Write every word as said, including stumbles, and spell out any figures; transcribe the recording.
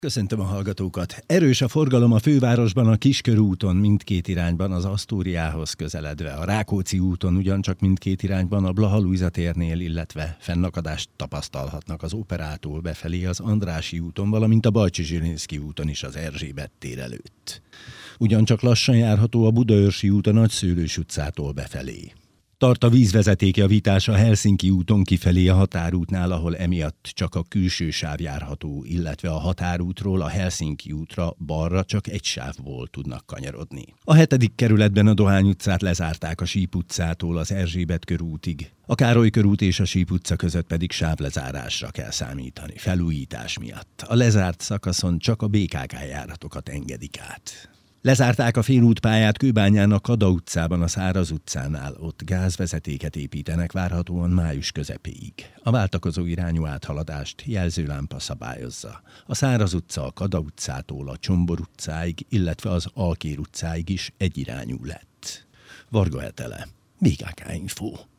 Köszöntöm a hallgatókat! Erős a forgalom a fővárosban a Kiskörúton mindkét irányban az Asztóriához közeledve. A Rákóczi úton ugyancsak mindkét irányban a Blaha Lujza térnél, illetve fennakadást tapasztalhatnak az Operától befelé az Andrássy úton, valamint a Bajcsy-Zsilinszky úton is az Erzsébet tér előtt. Ugyancsak lassan járható a Budaörsi út a Nagyszőlős utcától befelé. Tart a vízvezetékjavítás a Helsinki úton kifelé a határútnál, ahol emiatt csak a külső sáv járható, illetve a határútról a Helsinki útra balra csak egy sávból tudnak kanyarodni. A hetedik kerületben a Dohány utcát lezárták a Síp utcától az Erzsébet körútig. A Károly körút és a Síp utca között pedig sávlezárásra kell számítani, felújítás miatt. A lezárt szakaszon csak a bé ká ká járatokat engedik át. Lezárták a félútpályát Kőbányán a Kada utcában, a Száraz utcánál, ott gázvezetéket építenek várhatóan május közepéig. A váltakozó irányú áthaladást jelzőlámpa szabályozza. A Száraz utca a Kada utcától a Csombor utcáig, illetve az Alkér utcáig is egyirányú lett. Varga Etele, bé ká ká Info.